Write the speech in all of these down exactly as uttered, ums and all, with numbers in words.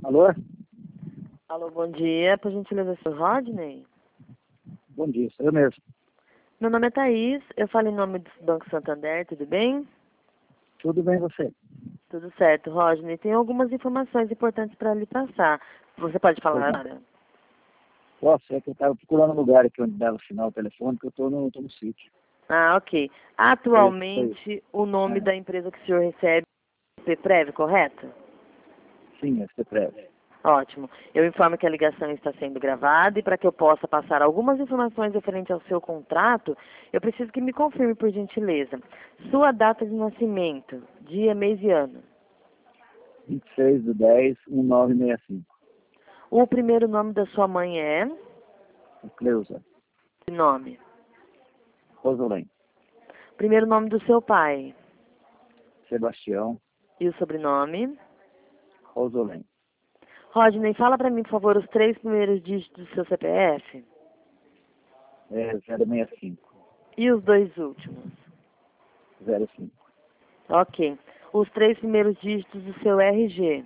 Alô? Alô, bom dia. Por gentileza, senhor Rodney? Bom dia, sou eu mesmo. Meu nome é Thaís, eu falo em nome do Banco Santander, tudo bem? Tudo bem você? Tudo certo, Rodney. Tem algumas informações importantes para lhe passar. Você pode Pois falar não. agora? Posso, é que eu estava procurando um lugar aqui onde dava sinal telefônico, eu estou no, tô no sítio. Ah, ok. Foi, foi. Atualmente, o nome É, da empresa que o senhor recebe é C Prev, correto? sim, é CEPREV. Ótimo. Eu informo que a ligação está sendo gravada e para que eu possa passar algumas informações referentes ao seu contrato, eu preciso que me confirme, por gentileza, sua data de nascimento, dia, mês e ano. vinte e seis de dez, mil novecentos e sessenta e cinco. O primeiro nome da sua mãe é? É Cleusa. Nome. Rosolém. Primeiro nome do seu pai. Sebastião. E o sobrenome? Rosolém. Rodney, fala para mim, por favor, os três primeiros dígitos do seu C P F. É zero seis cinco. E os dois últimos. zero cinco. Ok. Os três primeiros dígitos do seu R G.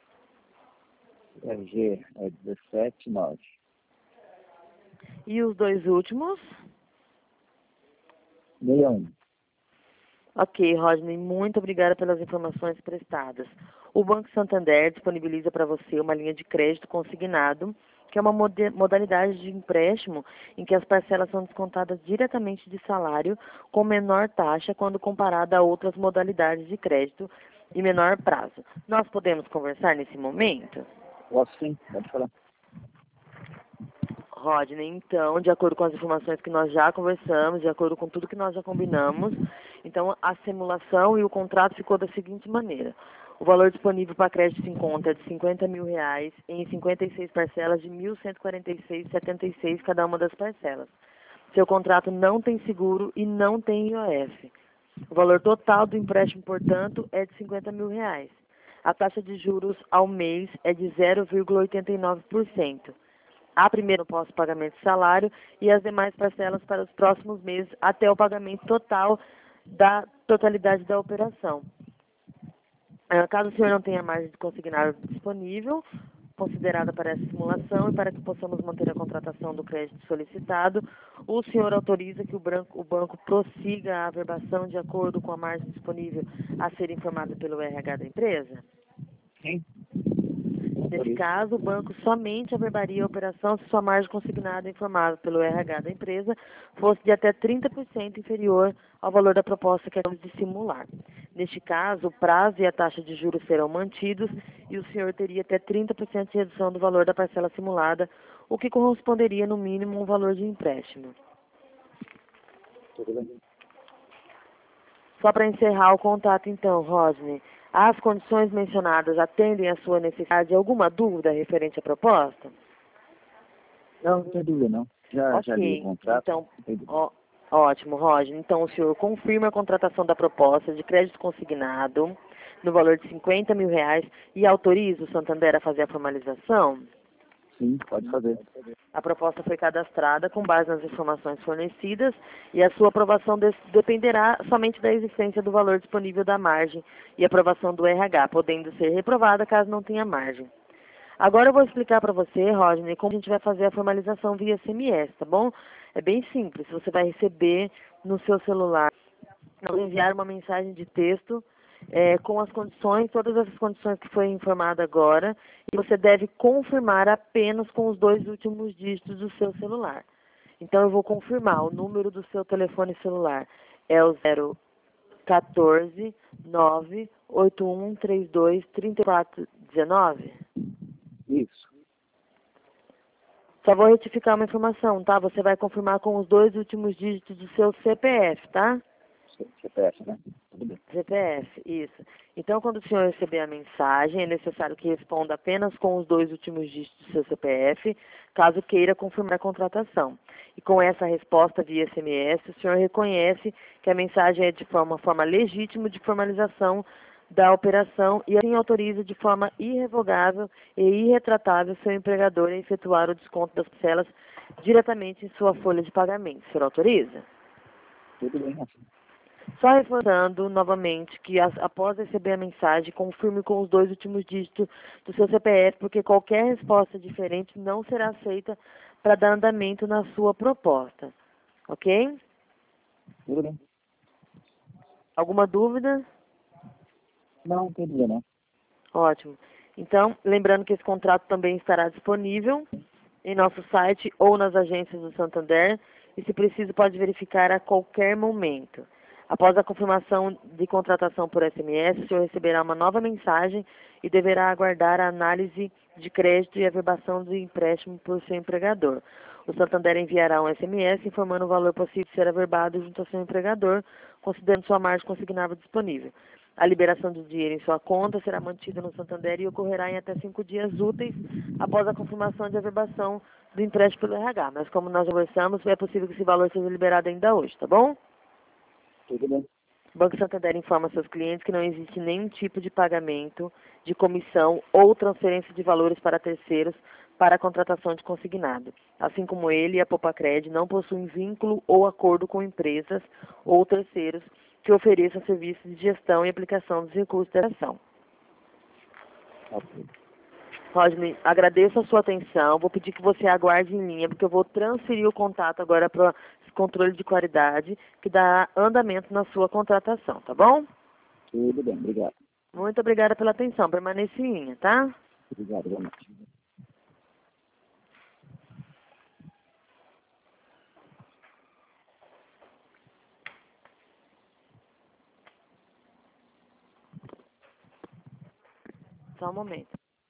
R G é dezessete nove. E os dois últimos? sessenta e um. Ok, Rodney, muito obrigada pelas informações prestadas. O Banco Santander disponibiliza para você uma linha de crédito consignado, que é uma mode- modalidade de empréstimo em que as parcelas são descontadas diretamente de salário com menor taxa quando comparada a outras modalidades de crédito e menor prazo. Nós podemos conversar nesse momento? Posso sim, pode falar. Rodney, então, de acordo com as informações que nós já conversamos, de acordo com tudo que nós já combinamos, então a simulação e o contrato ficou da seguinte maneira. O valor disponível para crédito em conta é de cinquenta mil reais em cinquenta e seis parcelas de mil cento e quarenta e seis vírgula setenta e seis cada uma das parcelas. Seu contrato não tem seguro e não tem I O F. O valor total do empréstimo, portanto, é de cinquenta mil reais. A taxa de juros ao mês é de zero vírgula oitenta e nove por cento. A primeira após o pagamento de salário e as demais parcelas para os próximos meses até o pagamento total da totalidade da operação. Ah, Caso o senhor não tenha margem de consignar disponível, considerada para essa simulação e para que possamos manter a contratação do crédito solicitado, o senhor autoriza que o banco, o banco prossiga a averbação de acordo com a margem disponível a ser informada pelo R H da empresa? Sim. Nesse Autorizo. caso, o banco somente averbaria a operação se sua margem consignada informada pelo R H da empresa fosse de até trinta por cento inferior ao valor da proposta que acabamos de simular. Neste caso, o prazo e a taxa de juros serão mantidos e o senhor teria até trinta por cento de redução do valor da parcela simulada, o que corresponderia no mínimo a um valor de empréstimo. Tudo bem. Só para encerrar o contato, então, Rodney, as condições mencionadas atendem à sua necessidade? Alguma dúvida referente à proposta? Não, não tem dúvida não. Já, já li o Ok, contrato. então, Não tem dúvida. ó, ótimo, Roger. Então, o senhor confirma a contratação da proposta de crédito consignado no valor de cinquenta mil reais e autoriza o Santander a fazer a formalização? Sim, pode fazer. A proposta foi cadastrada com base nas informações fornecidas e a sua aprovação des- dependerá somente da existência do valor disponível da margem e aprovação do R H, podendo ser reprovada caso não tenha margem. Agora eu vou explicar para você, Rodney, como a gente vai fazer a formalização via S M S, tá bom? É bem simples. Você vai receber no seu celular, vai enviar uma mensagem de texto é, com as condições, todas essas condições que foi informado agora, e você deve confirmar apenas com os dois últimos dígitos do seu celular. Então eu vou confirmar. O número do seu telefone celular é o zero quatorze, nove oito um três dois, três quatro um nove. Isso. Só vou retificar uma informação, tá? Você vai confirmar com os dois últimos dígitos do seu C P F, tá? C P F, né? Tudo bem. C P F, isso. Então, quando o senhor receber a mensagem, é necessário que responda apenas com os dois últimos dígitos do seu C P F, caso queira confirmar a contratação. E com essa resposta via S M S, o senhor reconhece que a mensagem é de forma, forma legítima de formalização da operação e assim autoriza de forma irrevogável e irretratável seu empregador a efetuar o desconto das parcelas diretamente em sua folha de pagamento. O senhor autoriza? Tudo bem assim. Só reforçando novamente que as- após receber a mensagem, confirme com os dois últimos dígitos do seu C P F, porque qualquer resposta diferente não será aceita para dar andamento na sua proposta. Ok? Tudo bem? Alguma dúvida? Não, não tem dúvida não. Ótimo. Então, lembrando que esse contrato também estará disponível em nosso site ou nas agências do Santander e, se preciso, pode verificar a qualquer momento. Após a confirmação de contratação por S M S, o senhor receberá uma nova mensagem e deverá aguardar a análise de crédito e a verbação do empréstimo por seu empregador. O Santander enviará um S M S informando o valor possível de ser averbado junto ao seu empregador, considerando sua margem consignável disponível. A liberação do dinheiro em sua conta será mantida no Santander e ocorrerá em até cinco dias úteis após a confirmação de averbação do empréstimo pelo R H. Mas como nós já conversamos, é possível que esse valor seja liberado ainda hoje, tá bom? Tudo bem. O Banco Santander informa seus clientes que não existe nenhum tipo de pagamento de comissão ou transferência de valores para terceiros para a contratação de consignado. Assim como ele e a Popacred não possuem vínculo ou acordo com empresas ou terceiros que ofereçam serviços de gestão e aplicação dos recursos da ação. Ok. Rodney, agradeço a sua atenção. Vou pedir que você aguarde em linha, porque eu vou transferir o contato agora para o controle de qualidade, que dá andamento na sua contratação, tá bom? Tudo bem, obrigado. Muito obrigada pela atenção. Permaneça em linha, tá? Obrigado, boa noite. Só um momento.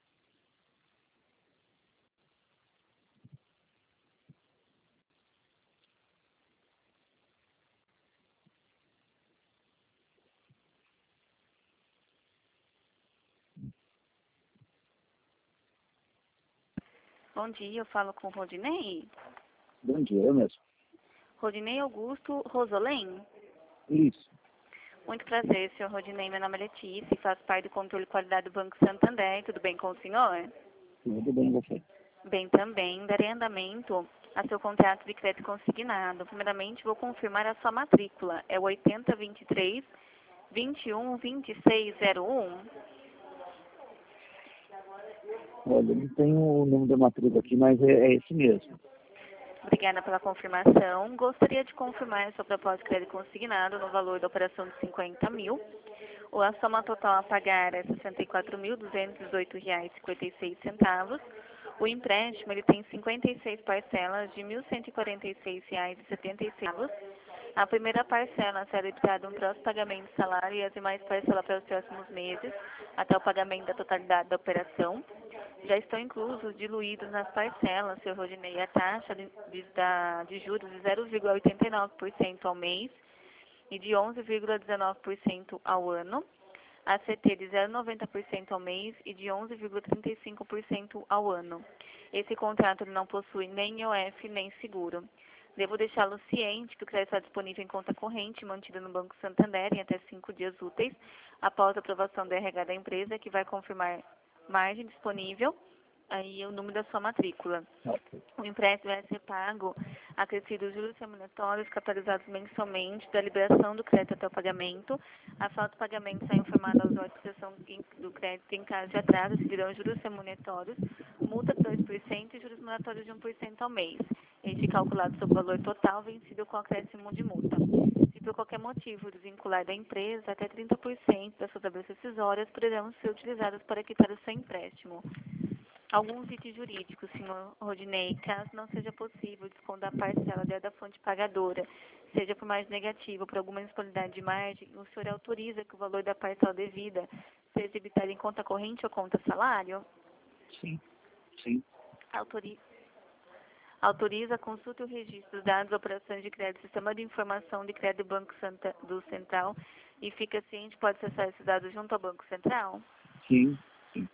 Bom dia, eu falo com Rodinei. Bom dia, eu mesmo. Rodinei Augusto Rosolém. Isso. Muito prazer, senhor Rodinei. Meu nome é Letícia e faço parte do controle de qualidade do Banco Santander. Tudo bem com o senhor? Tudo bem, você? Bem também. Darei andamento a seu contrato de crédito consignado. Primeiramente, vou confirmar a sua matrícula. É o oitenta, vinte e três, vinte e um, vinte e seis zero um. Olha, eu não tenho o nome da matrícula aqui, mas é, é esse mesmo. Obrigada pela confirmação. Gostaria de confirmar sua proposta de crédito consignado no valor da operação de cinquenta mil. A soma total a pagar é sessenta e quatro mil, duzentos e dezoito reais e cinquenta e seis centavos. O empréstimo ele tem cinquenta e seis parcelas de mil cento e quarenta e seis reais e setenta e seis centavos. A primeira parcela será debitada no próximo pagamento de salário e as demais parcelas para os próximos meses, até o pagamento da totalidade da operação. Já estão inclusos, diluídos nas parcelas, senhor Rodinei, a taxa de, de, da, de juros de zero vírgula oitenta e nove por cento ao mês e de onze vírgula dezenove por cento ao ano, a C T de zero vírgula noventa por cento ao mês e de onze vírgula trinta e cinco por cento ao ano. Esse contrato não possui nem I O F nem seguro. Devo deixá-lo ciente que o crédito está disponível em conta corrente, mantida no Banco Santander em até cinco dias úteis, após a aprovação do R H da empresa, que vai confirmar margem disponível, aí o número da sua matrícula. Ok. O empréstimo vai ser pago acrescido os juros remuneratórios capitalizados mensalmente da liberação do crédito até o pagamento. A falta de pagamento será informada aos órgãos de proteção do crédito em caso de atraso, serão juros remuneratórios, multa de dois por cento e juros remuneratórios de um por cento ao mês. Este calculado sobre o valor total vencido com acréscimo de multa. Se por qualquer motivo desvincular da empresa, até trinta por cento das suas tabelias decisórias poderão ser utilizadas para quitar o seu empréstimo. Alguns itens jurídicos, senhor Rodinei, caso não seja possível descontar a parcela da fonte pagadora, seja por margem negativa ou por alguma disponibilidade de margem, o senhor autoriza que o valor da parcela devida seja debitado em conta corrente ou conta salário? Sim, sim. Autoriza. Autoriza a consulta e o registro dos dados, operações de crédito, sistema de informação de crédito do Banco Santa, do Central e fica ciente, pode acessar esses dados junto ao Banco Central? Sim, sim.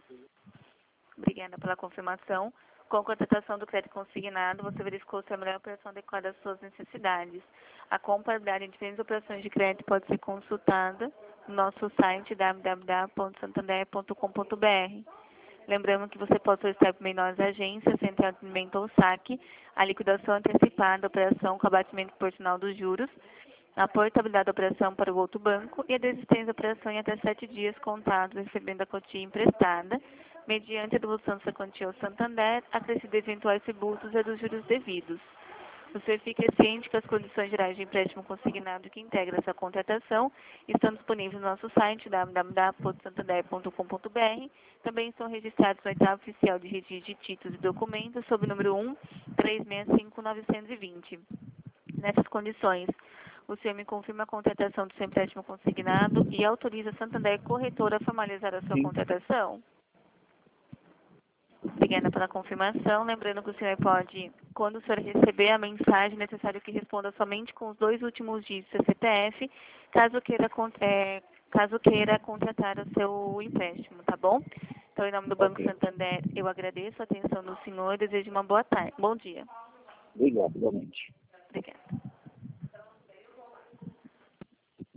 Obrigada pela confirmação. Com a contratação do crédito consignado, você verificou se a melhor operação adequada às suas necessidades. A comparabilidade de diferentes operações de crédito pode ser consultada no nosso site w w w ponto santander ponto com ponto b r. Lembrando que você pode solicitar por meio de nossas agências, sem atendimento ou saque, a liquidação antecipada da operação com abatimento proporcional dos juros, a portabilidade da operação para o outro banco e a desistência da operação em até sete dias contados recebendo a quantia emprestada, mediante a devolução dessa quantia ao Santander, acrescido eventuais tributos e dos juros devidos. O senhor fica ciente que as condições gerais de empréstimo consignado que integra essa contratação estão disponíveis no nosso site w w w ponto santander ponto com ponto b r. Também estão registrados no oitavo oficial de registro de títulos e documentos sob o número um três seis cinco nove dois zero. Nessas condições, o senhor me confirma a contratação do seu empréstimo consignado e autoriza a Santander Corretora a formalizar a sua Sim. contratação? Obrigada pela confirmação. Lembrando que o senhor pode, quando o senhor receber a mensagem, é necessário que responda somente com os dois últimos dígitos do C P F, caso queira, é, caso queira contratar o seu empréstimo, tá bom? Então, em nome do Banco Ok. Santander, eu agradeço a atenção do senhor e desejo uma boa tarde. Bom dia. Obrigado, igualmente. Obrigada.